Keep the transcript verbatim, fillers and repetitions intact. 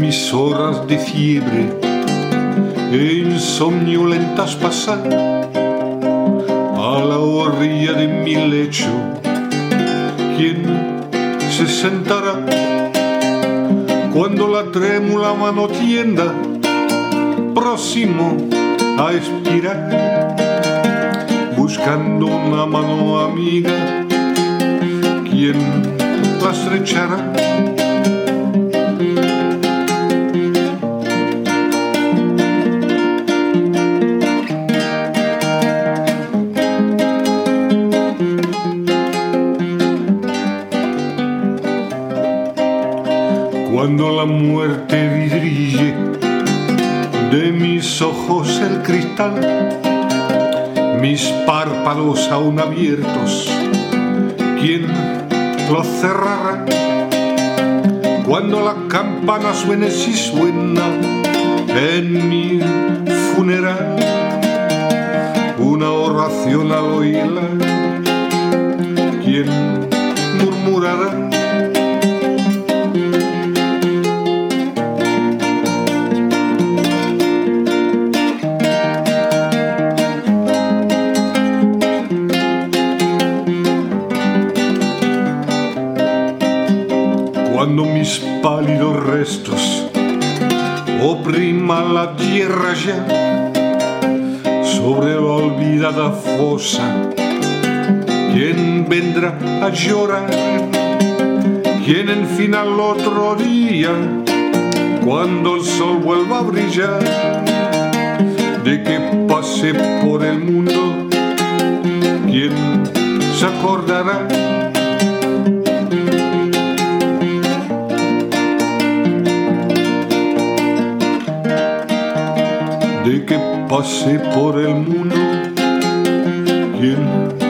mis horas de fiebre e insomnio lentas pasar a la orilla de mi lecho. ¿Quién se sentará cuando la trémula mano tienda próximo a expirar, buscando una mano amiga? ¿Quién la estrechará? Cuando la muerte vidrille de mis ojos el cristal, mis párpados aún abiertos, ¿quién los cerrará? Cuando la campana suene, si suena en mi funeral, una oración al oírla, ¿quién murmurará? Cuando mis pálidos restos oprima la tierra ya sobre la olvidada fosa, ¿quién vendrá a llorar? ¿Quién en fin al otro día, cuando el sol vuelva a brillar, de que pasé por el mundo, quién se acordará? De que pasé por el mundo, ¿quién